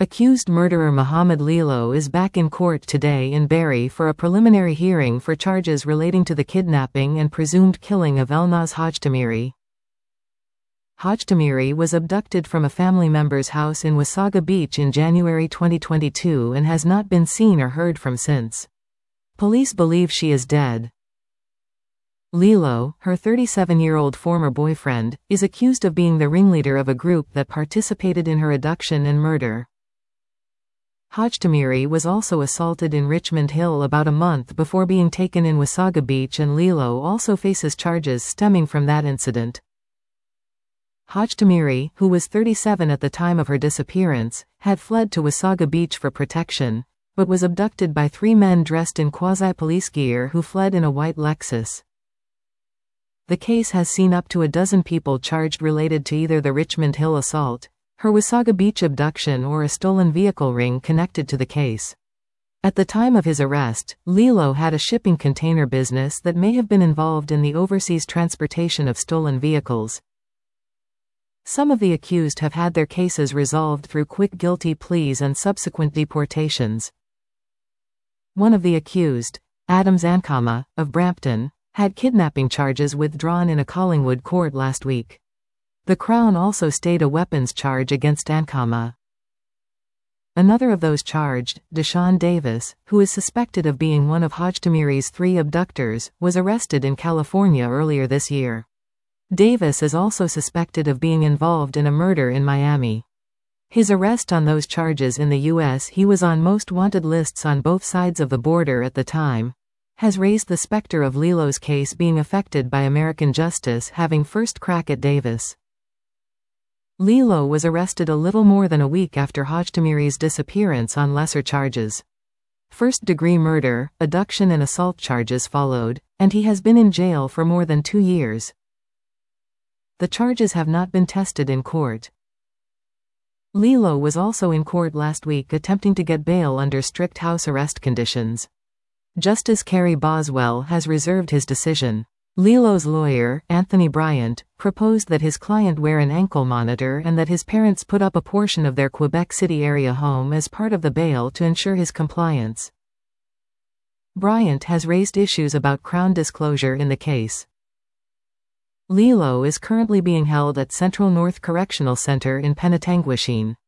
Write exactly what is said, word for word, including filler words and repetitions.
Accused murderer Mohamed Lilo is back in court today in Barry for a preliminary hearing for charges relating to the kidnapping and presumed killing of Elnaz Hajtamiri. Hajtamiri was abducted from a family member's house in Wasaga Beach in January twenty twenty-two and has not been seen or heard from since. Police believe she is dead. Lilo, her thirty-seven-year-old former boyfriend, is accused of being the ringleader of a group that participated in her abduction and murder. Hajtamiri was also assaulted in Richmond Hill about a month before being taken in Wasaga Beach, and Lilo also faces charges stemming from that incident. Hajtamiri, who was thirty-seven at the time of her disappearance, had fled to Wasaga Beach for protection, but was abducted by three men dressed in quasi-police gear who fled in a white Lexus. The case has seen up to a dozen people charged related to either the Richmond Hill assault, her Wasaga Beach abduction, or a stolen vehicle ring connected to the case. At the time of his arrest, Lilo had a shipping container business that may have been involved in the overseas transportation of stolen vehicles. Some of the accused have had their cases resolved through quick guilty pleas and subsequent deportations. One of the accused, Adams Ankama, of Brampton, had kidnapping charges withdrawn in a Collingwood court last week. The Crown also stayed a weapons charge against Ankama. Another of those charged, Deshaun Davis, who is suspected of being one of Hajtamiri's three abductors, was arrested in California earlier this year. Davis is also suspected of being involved in a murder in Miami. His arrest on those charges in the U S, he was on most wanted lists on both sides of the border at the time, has raised the specter of Lilo's case being affected by American justice having first crack at Davis. Lilo was arrested a little more than a week after Hajtamiri's disappearance on lesser charges. First-degree murder, abduction and assault charges followed, and he has been in jail for more than two years. The charges have not been tested in court. Lilo was also in court last week attempting to get bail under strict house arrest conditions. Justice Kerry Boswell has reserved his decision. Lilo's lawyer, Anthony Bryant, proposed that his client wear an ankle monitor and that his parents put up a portion of their Quebec City area home as part of the bail to ensure his compliance. Bryant has raised issues about Crown disclosure in the case. Lilo is currently being held at Central North Correctional Center in Penetanguishene.